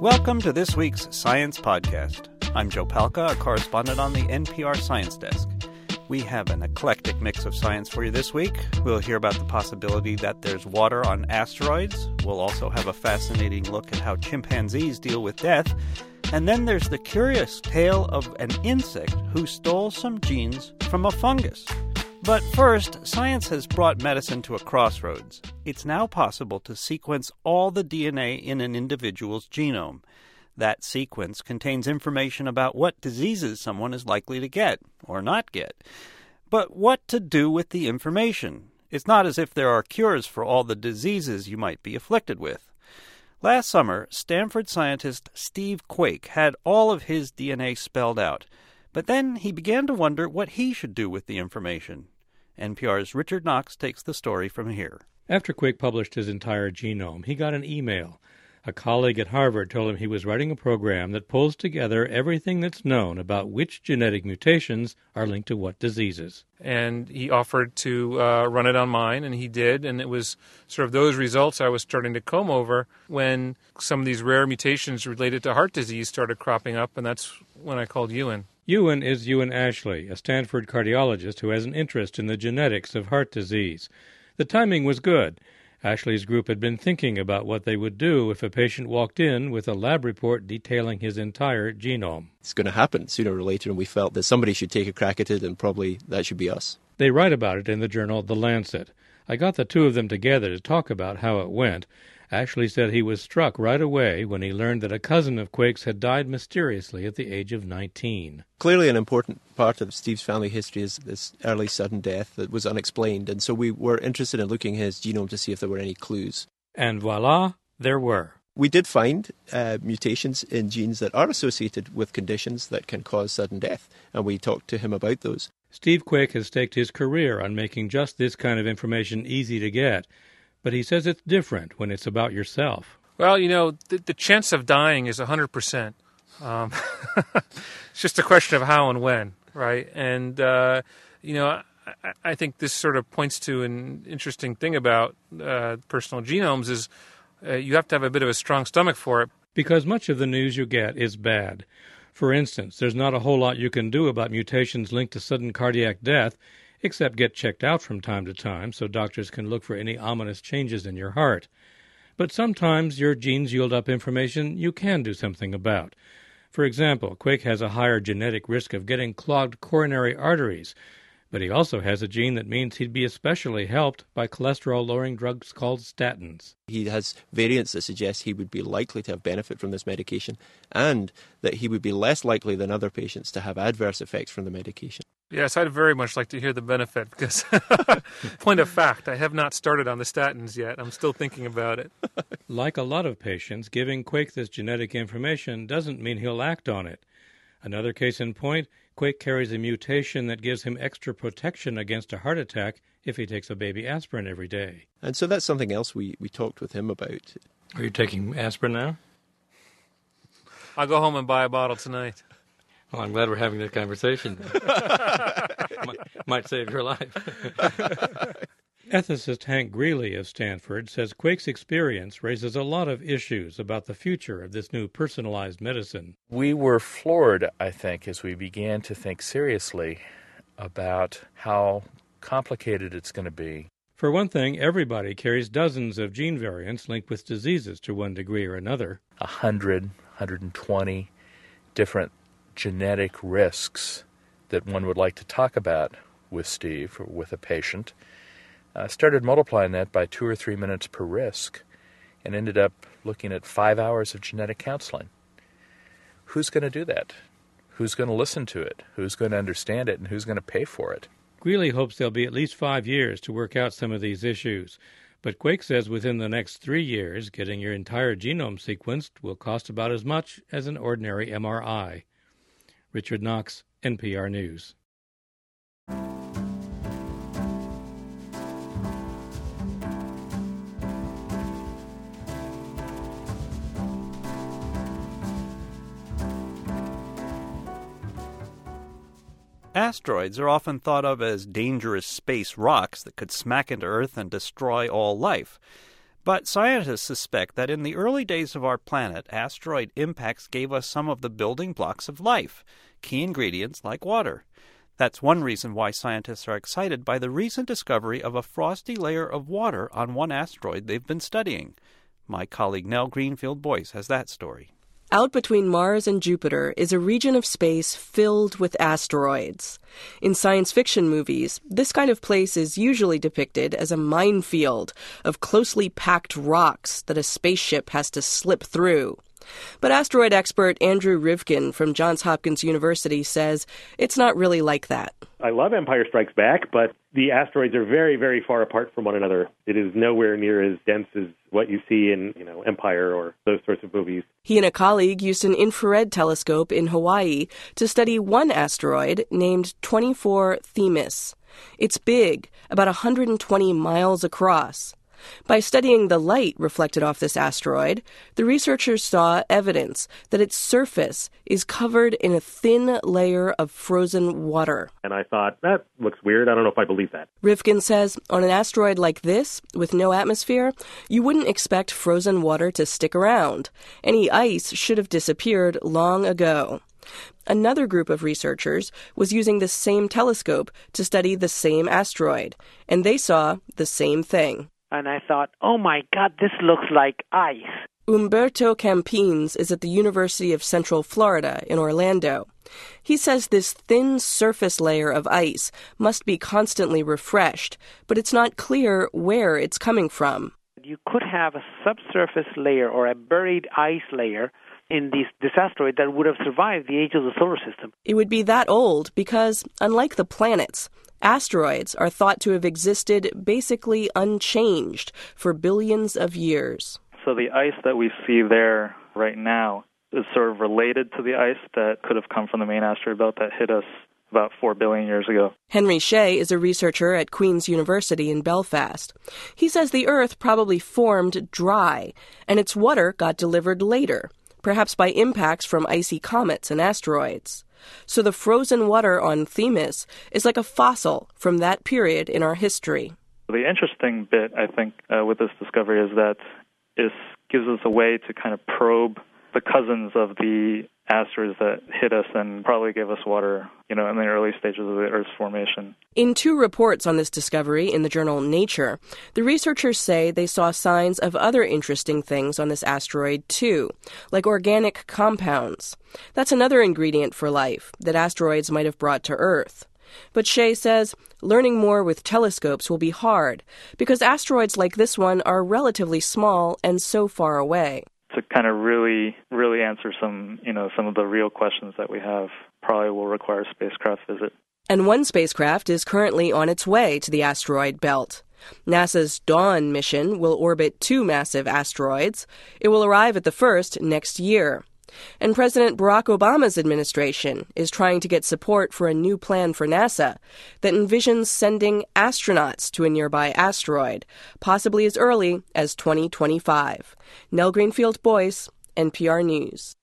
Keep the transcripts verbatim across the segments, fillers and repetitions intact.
Welcome to this week's Science Podcast. I'm Joe Palca, a correspondent on the N P R Science Desk. We have an eclectic mix of science for you this week. We'll hear about the possibility that there's water on asteroids. We'll also have a fascinating look at how chimpanzees deal with death. And then there's the curious tale of an insect who stole some genes from a fungus. But first, science has brought medicine to a crossroads. It's now possible to sequence all the D N A in an individual's genome. That sequence contains information about what diseases someone is likely to get or not get. But what to do with the information? It's not as if there are cures for all the diseases you might be afflicted with. Last summer, Stanford scientist Steve Quake had all of his D N A spelled out. But then he began to wonder what he should do with the information. N P R's Richard Knox takes the story from here. After Quake published his entire genome, he got an email. A colleague at Harvard told him he was writing a program that pulls together everything that's known about which genetic mutations are linked to what diseases. And he offered to uh, run it on mine, and he did. And it was sort of those results I was starting to comb over when some of these rare mutations related to heart disease started cropping up, and that's when I called Ewan. Ewan is Ewan Ashley, a Stanford cardiologist who has an interest in the genetics of heart disease. The timing was good. Ashley's group had been thinking about what they would do if a patient walked in with a lab report detailing his entire genome. It's going to happen sooner or later, and we felt that somebody should take a crack at it, and probably that should be us. They write about it in the journal The Lancet. I got the two of them together to talk about how it went. Ashley said he was struck right away when he learned that a cousin of Quake's had died mysteriously at the age of nineteen. Clearly an important part of Steve's family history is this early sudden death that was unexplained, and so we were interested in looking at his genome to see if there were any clues. And voila, there were. We did find uh, mutations in genes that are associated with conditions that can cause sudden death, and we talked to him about those. Steve Quake has staked his career on making just this kind of information easy to get. But he says it's different when it's about yourself. Well, you know, the, the chance of dying is one hundred percent. Um, it's just a question of how and when, right? And, uh, you know, I, I think this sort of points to an interesting thing about uh, personal genomes is uh, you have to have a bit of a strong stomach for it. Because much of the news you get is bad. For instance, there's not a whole lot you can do about mutations linked to sudden cardiac death, except get checked out from time to time so doctors can look for any ominous changes in your heart. But sometimes your genes yield up information you can do something about. For example, Quake has a higher genetic risk of getting clogged coronary arteries, but he also has a gene that means he'd be especially helped by cholesterol-lowering drugs called statins. He has variants that suggest he would be likely to have benefit from this medication, and that he would be less likely than other patients to have adverse effects from the medication. Yes, I'd very much like to hear the benefit because, point of fact, I have not started on the statins yet. I'm still thinking about it. Like a lot of patients, giving Quake this genetic information doesn't mean he'll act on it. Another case in point, Quake carries a mutation that gives him extra protection against a heart attack if he takes a baby aspirin every day. And so that's something else we, we talked with him about. Are you taking aspirin now? I'll go home and buy a bottle tonight. Well, I'm glad we're having this conversation. might, might save your life. Ethicist Hank Greeley of Stanford says Quake's experience raises a lot of issues about the future of this new personalized medicine. We were floored, I think, as we began to think seriously about how complicated it's going to be. For one thing, everybody carries dozens of gene variants linked with diseases to one degree or another. A hundred, one hundred twenty different genetic risks that one would like to talk about with Steve or with a patient. Uh, started multiplying that by two or three minutes per risk and ended up looking at five hours of genetic counseling. Who's going to do that? Who's going to listen to it? Who's going to understand it? And who's going to pay for it? Greeley hopes there'll be at least five years to work out some of these issues. But Quake says within the next three years, getting your entire genome sequenced will cost about as much as an ordinary M R I. Richard Knox, N P R News. Asteroids are often thought of as dangerous space rocks that could smack into Earth and destroy all life. But scientists suspect that in the early days of our planet, asteroid impacts gave us some of the building blocks of life, key ingredients like water. That's one reason why scientists are excited by the recent discovery of a frosty layer of water on one asteroid they've been studying. My colleague Nell Greenfield-Boyce has that story. Out between Mars and Jupiter is a region of space filled with asteroids. In science fiction movies, this kind of place is usually depicted as a minefield of closely packed rocks that a spaceship has to slip through. But asteroid expert Andrew Rivkin from Johns Hopkins University says it's not really like that. I love Empire Strikes Back, but the asteroids are very, very far apart from one another. It is nowhere near as dense as what you see in, you know, Empire or those sorts of movies. He and a colleague used an infrared telescope in Hawaii to study one asteroid named twenty-four Themis. It's big, about one hundred twenty miles across. By studying the light reflected off this asteroid, the researchers saw evidence that its surface is covered in a thin layer of frozen water. And I thought, that looks weird. I don't know if I believe that. Rivkin says, on an asteroid like this, with no atmosphere, you wouldn't expect frozen water to stick around. Any ice should have disappeared long ago. Another group of researchers was using the same telescope to study the same asteroid, and they saw the same thing. And I thought, oh my God, this looks like ice. Umberto Campins is at the University of Central Florida in Orlando. He says this thin surface layer of ice must be constantly refreshed, but it's not clear where it's coming from. You could have a subsurface layer or a buried ice layer in this, this asteroid that would have survived the age of the solar system. It would be that old because, unlike the planets, asteroids are thought to have existed basically unchanged for billions of years. So the ice that we see there right now is sort of related to the ice that could have come from the main asteroid belt that hit us about four billion years ago. Henry Shea is a researcher at Queen's University in Belfast. He says the Earth probably formed dry, and its water got delivered later, perhaps by impacts from icy comets and asteroids. So the frozen water on Themis is like a fossil from that period in our history. The interesting bit, I think, uh, with this discovery is that it gives us a way to kind of probe the cousins of the asteroids that hit us and probably gave us water, you know, in the early stages of the Earth's formation. In two reports on this discovery in the journal Nature, the researchers say they saw signs of other interesting things on this asteroid, too, like organic compounds. That's another ingredient for life that asteroids might have brought to Earth. But Shea says learning more with telescopes will be hard because asteroids like this one are relatively small and so far away. To kind of really, really answer some, you know, some of the real questions that we have, probably will require a spacecraft visit. And one spacecraft is currently on its way to the asteroid belt. NASA's Dawn mission will orbit two massive asteroids. It will arrive at the first next year. And President Barack Obama's administration is trying to get support for a new plan for NASA that envisions sending astronauts to a nearby asteroid, possibly as early as twenty twenty-five. Nell Greenfield-Boyce, N P R News.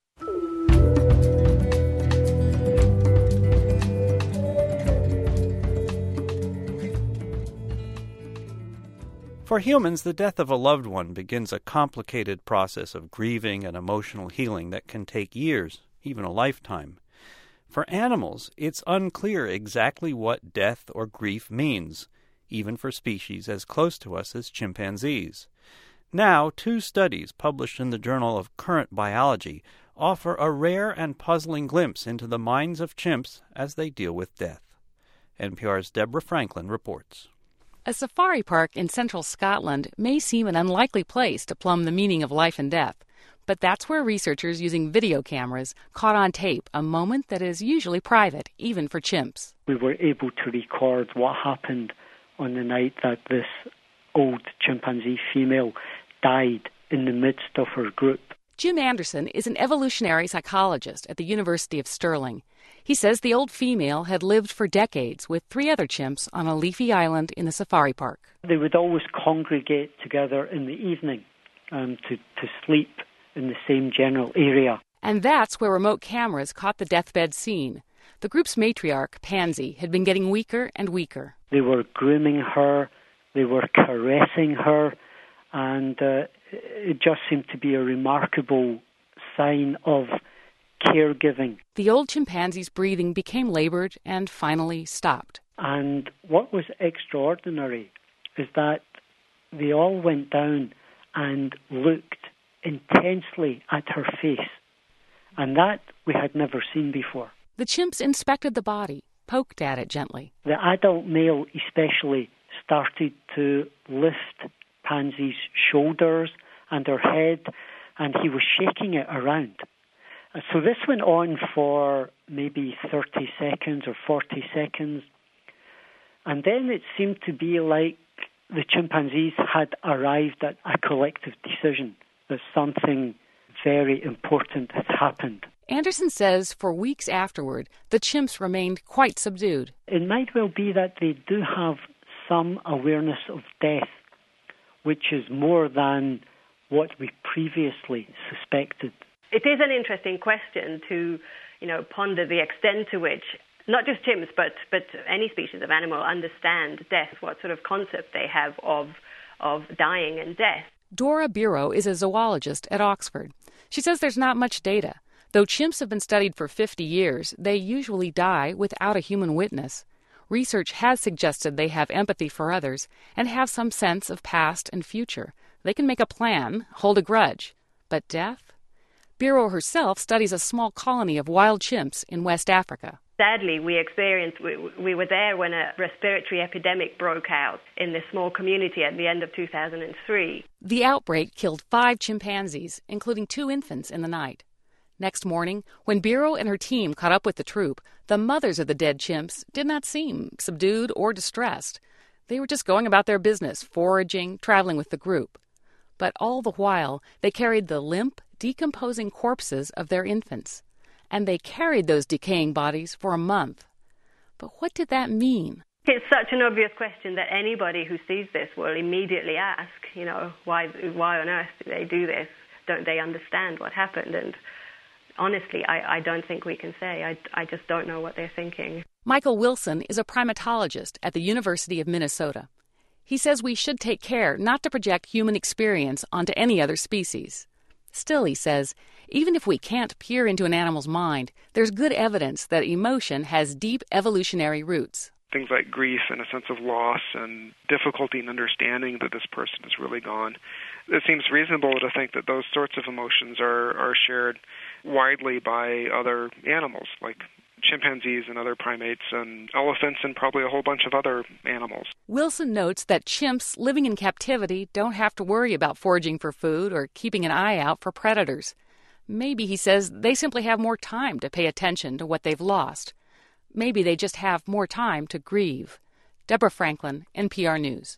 For humans, the death of a loved one begins a complicated process of grieving and emotional healing that can take years, even a lifetime. For animals, it's unclear exactly what death or grief means, even for species as close to us as chimpanzees. Now, two studies published in the Journal of Current Biology offer a rare and puzzling glimpse into the minds of chimps as they deal with death. N P R's Deborah Franklin reports. A safari park in central Scotland may seem an unlikely place to plumb the meaning of life and death, but that's where researchers using video cameras caught on tape a moment that is usually private, even for chimps. We were able to record what happened on the night that this old chimpanzee female died in the midst of her group. Jim Anderson is an evolutionary psychologist at the University of Stirling. He says the old female had lived for decades with three other chimps on a leafy island in the safari park. They would always congregate together in the evening um, to, to sleep in the same general area. And that's where remote cameras caught the deathbed scene. The group's matriarch, Pansy, had been getting weaker and weaker. They were grooming her, they were caressing her, And uh, it just seemed to be a remarkable sign of caregiving. The old chimpanzee's breathing became labored and finally stopped. And what was extraordinary is that they all went down and looked intensely at her face. And that we had never seen before. The chimps inspected the body, poked at it gently. The adult male especially started to lift Pansy's shoulders and her head, and he was shaking it around. So this went on for maybe thirty seconds or forty seconds. And then it seemed to be like the chimpanzees had arrived at a collective decision that something very important had happened. Anderson says for weeks afterward, the chimps remained quite subdued. It might well be that they do have some awareness of death, which is more than what we previously suspected. It is an interesting question to, you know, ponder the extent to which not just chimps, but, but any species of animal understand death, what sort of concept they have of, of dying and death. Dora Biro is a zoologist at Oxford. She says there's not much data. Though chimps have been studied for fifty years, they usually die without a human witness. Research has suggested they have empathy for others and have some sense of past and future. They can make a plan, hold a grudge. But death? Biro herself studies a small colony of wild chimps in West Africa. Sadly, we experienced, we, we were there when a respiratory epidemic broke out in this small community at the end of two thousand three. The outbreak killed five chimpanzees, including two infants, in the night. Next morning, when Biro and her team caught up with the troop, the mothers of the dead chimps did not seem subdued or distressed. They were just going about their business, foraging, traveling with the group. But all the while, they carried the limp, decomposing corpses of their infants. And they carried those decaying bodies for a month. But what did that mean? It's such an obvious question that anybody who sees this will immediately ask, you know, why, why on earth do they do this? Don't they understand what happened? And honestly, I, I don't think we can say. I, I just don't know what they're thinking. Michael Wilson is a primatologist at the University of Minnesota. He says we should take care not to project human experience onto any other species. Still, he says, even if we can't peer into an animal's mind, there's good evidence that emotion has deep evolutionary roots. Things like grief and a sense of loss and difficulty in understanding that this person is really gone. It seems reasonable to think that those sorts of emotions are, are shared widely by other animals, like chimpanzees and other primates and elephants and probably a whole bunch of other animals. Wilson notes that chimps living in captivity don't have to worry about foraging for food or keeping an eye out for predators. Maybe, he says, they simply have more time to pay attention to what they've lost. Maybe they just have more time to grieve. Deborah Franklin, N P R News.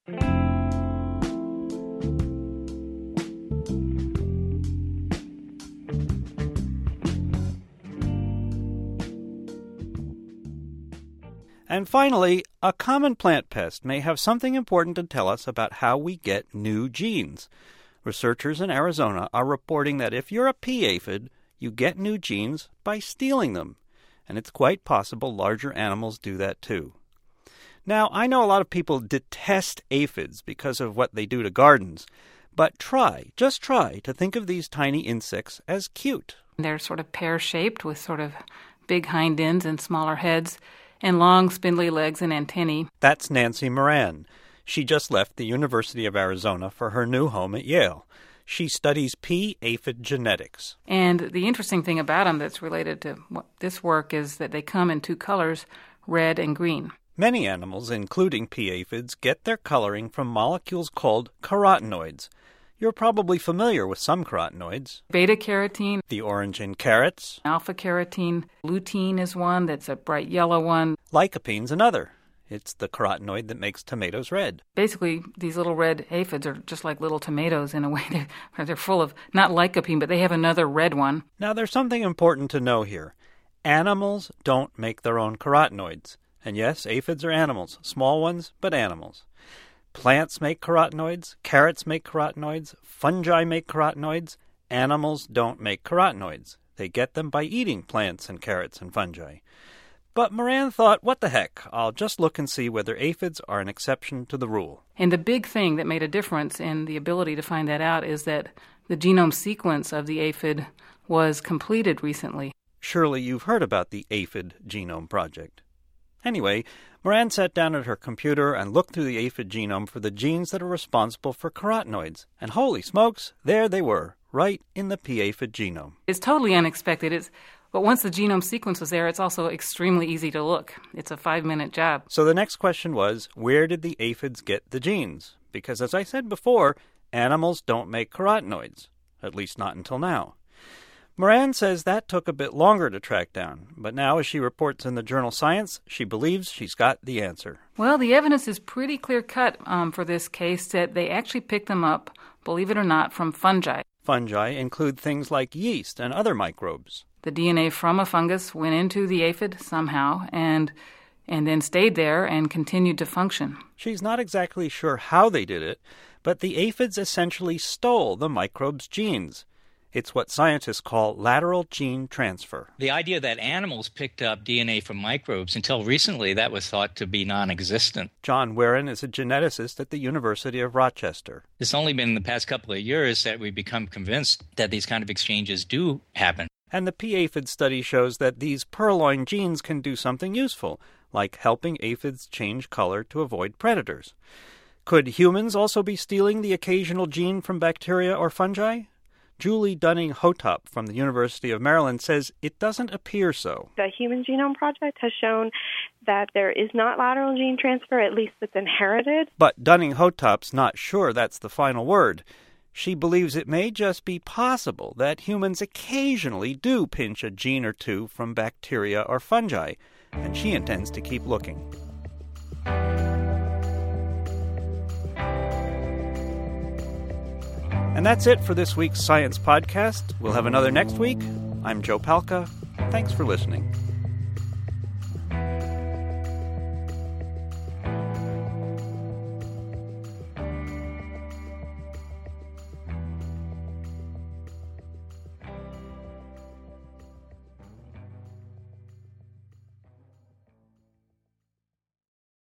And finally, a common plant pest may have something important to tell us about how we get new genes. Researchers in Arizona are reporting that if you're a pea aphid, you get new genes by stealing them. And it's quite possible larger animals do that too. Now, I know a lot of people detest aphids because of what they do to gardens, but try, just try, to think of these tiny insects as cute. They're sort of pear-shaped with sort of big hind ends and smaller heads and long spindly legs and antennae. That's Nancy Moran. She just left the University of Arizona for her new home at Yale. She studies pea aphid genetics. And the interesting thing about them that's related to what this work is that they come in two colors, red and green. Many animals, including pea aphids, get their coloring from molecules called carotenoids. You're probably familiar with some carotenoids. Beta-carotene. The orange in carrots. Alpha-carotene. Lutein is one that's a bright yellow one. Lycopene's another. It's the carotenoid that makes tomatoes red. Basically, these little red aphids are just like little tomatoes in a way. They're, they're full of, not lycopene, but they have another red one. Now, there's something important to know here. Animals don't make their own carotenoids. And yes, aphids are animals. Small ones, but animals. Plants make carotenoids. Carrots make carotenoids. Fungi make carotenoids. Animals don't make carotenoids. They get them by eating plants and carrots and fungi. But Moran thought, what the heck, I'll just look and see whether aphids are an exception to the rule. And the big thing that made a difference in the ability to find that out is that the genome sequence of the aphid was completed recently. Surely you've heard about the Aphid Genome Project. Anyway, Moran sat down at her computer and looked through the aphid genome for the genes that are responsible for carotenoids. And holy smokes, there they were, right in the p-aphid genome. It's totally unexpected. It's But once the genome sequence was there, it's also extremely easy to look. It's a five-minute job. So the next question was, where did the aphids get the genes? Because as I said before, animals don't make carotenoids, at least not until now. Moran says that took a bit longer to track down, but now, as she reports in the journal Science, she believes she's got the answer. Well, the evidence is pretty clear-cut um, for this case that they actually picked them up, believe it or not, from fungi. Fungi include things like yeast and other microbes. The D N A from a fungus went into the aphid somehow and and then stayed there and continued to function. She's not exactly sure how they did it, but the aphids essentially stole the microbe's genes. It's what scientists call lateral gene transfer. The idea that animals picked up D N A from microbes, until recently that was thought to be non-existent. John Warren is a geneticist at the University of Rochester. It's only been in the past couple of years that we've become convinced that these kind of exchanges do happen. And the p-aphid study shows that these purloined genes can do something useful, like helping aphids change color to avoid predators. Could humans also be stealing the occasional gene from bacteria or fungi? Julie Dunning-Hotop from the University of Maryland says it doesn't appear so. The Human Genome Project has shown that there is not lateral gene transfer, at least it's inherited. But Dunning-Hotop's not sure that's the final word. She believes it may just be possible that humans occasionally do pinch a gene or two from bacteria or fungi, and she intends to keep looking. And that's it for this week's Science Podcast. We'll have another next week. I'm Joe Palca. Thanks for listening.